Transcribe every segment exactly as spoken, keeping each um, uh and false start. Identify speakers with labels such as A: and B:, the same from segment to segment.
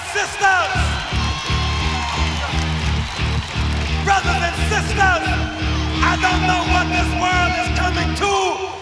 A: sisters, brothers and sisters, I don't know what this world is coming to.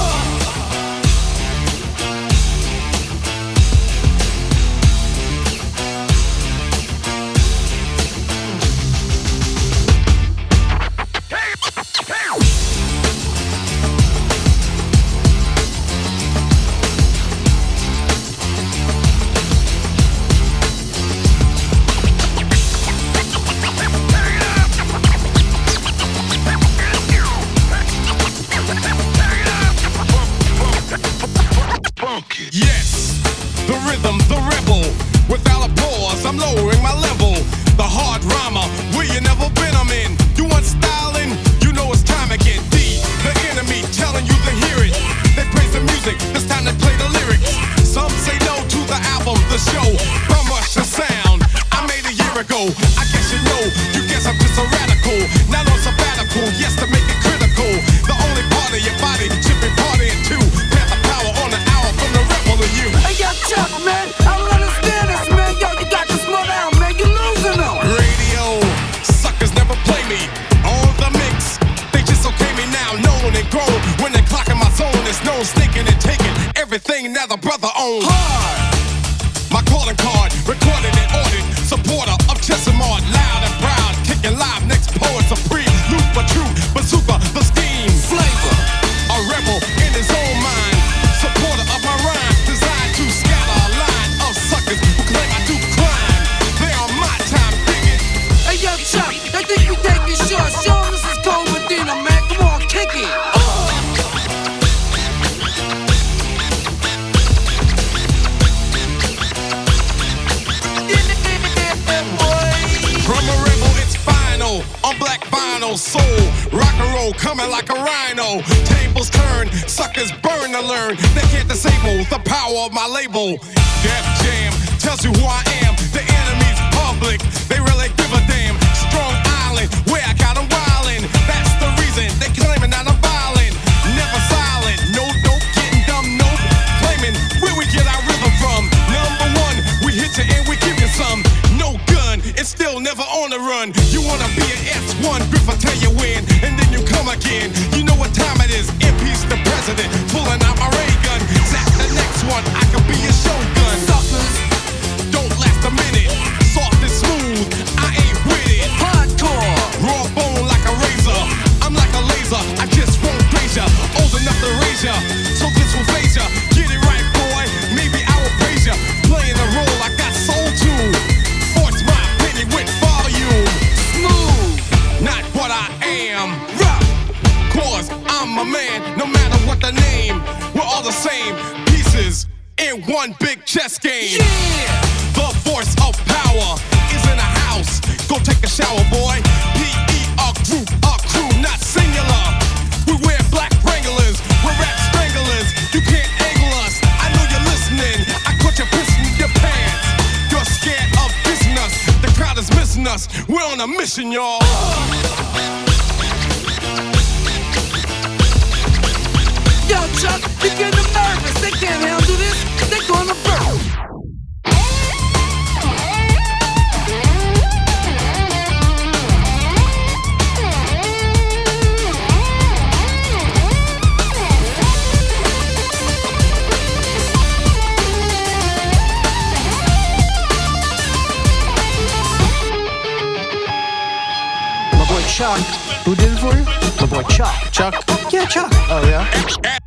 B: Yes, the rhythm, the rebel. Without a pause, I'm lowering my level. The hard rhymer, where you never been, I'm in. You want styling? You know it's time again. D, the enemy, telling you to hear it. They praise the music, it's time to play the lyrics. Some say no to the album, the show. From rush to sound, I made a year ago. I guess you know, you guess I'm just a radical. Not on sabbatical, yes, to make it critical. The only part of your body should be partying too. Path the power on the hour from the rebel to you.
C: Hey, yo, Chuck, man, I don't understand this, man. Yo, you got to slow down, man. You losing them.
B: Radio suckers never play me on the mix. They just okay me now, known and grown. When they clock in my zone, it's known sneaking and taking everything now the brother owns. Hard. My calling card, recorded and ordered. Supporter of Chesimard, loud and proud. Kicking live, next poet supreme. Loop but true, bazooka, the steam. Flavor, a rebel in his own mind. Supporter of my rhyme, designed to scatter a line of suckers who claim I do crime. They are my time, dig it.
C: Hey, yo, Chuck, I think you take it short. Show 'em this is Cold Medina, man. Come on, kick it.
B: From a rebel, it's final. On black vinyl, soul, rock and roll, coming like a rhino. Tables turn, suckers burn to learn. They can't disable the power of my label. Def Jam tells you who I am. The enemy's public, they really give a damn. Strong Island, where I got them wildin'. That's the reason they claiming that I'm violent. Never silent, no dope, getting dumb, nope. Claiming where we get our rhythm from. Number one, we hit you and we give you some. No gun, it's still never on the run. You wanna be an S one, Griff, I tell you when, and then you come again. You know what time it is, impeach the president. Pulling out my ray gun, zap the next one, I can be a shogun. Suckers, don't last a minute. Soft and smooth, I ain't with it.
C: Hardcore,
B: raw bone like a razor. I'm like a laser, I just won't praise ya. Old enough to raise ya, so this will phase ya. Get it right, boy, maybe I will praise ya. Playing a role I got soul to. Force my opinion with volume. Smooth, not what I am. Rock, cause I'm a man, no matter what the name. We're all the same pieces in one big chess game.
C: yeah.
B: The force of power is in a house. Go take a shower, boy. P E a group, a crew, not singular. We wear black Wranglers, we're rap stranglers. You can't angle us, I know you're listening. I caught you pissing your pants. You're scared of dissing us. The crowd is missing us. We're on a mission, y'all.
C: Yo, Chuck, you're getting them nervous. They can't handle this. They're gonna burn.
D: My boy Chuck. Who did it for you? My boy Chuck.
E: Chuck?
D: Yeah, Chuck.
E: Oh, yeah?